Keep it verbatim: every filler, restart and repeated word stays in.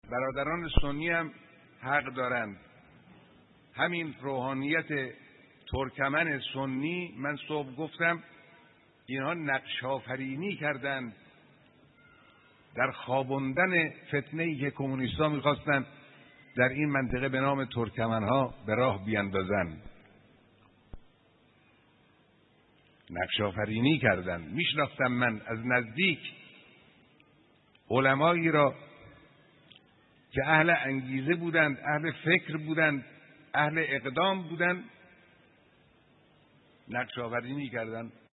برادران سنی هم حق دارند. همین روحانیت ترکمن سنی، من صبح گفتم اینها نقش آفرینی کردند در خوابوندن فتنه‌ای که کمونیست‌ها می‌خواستند در این منطقه به نام ترکمن‌ها به راه بیاندازند. نقش آفرینی کردند. میشناختم من از نزدیک علمایی را که اهل انگیزه بودند، اهل فکر بودند، اهل اقدام بودند، نقش آفرینی کردند.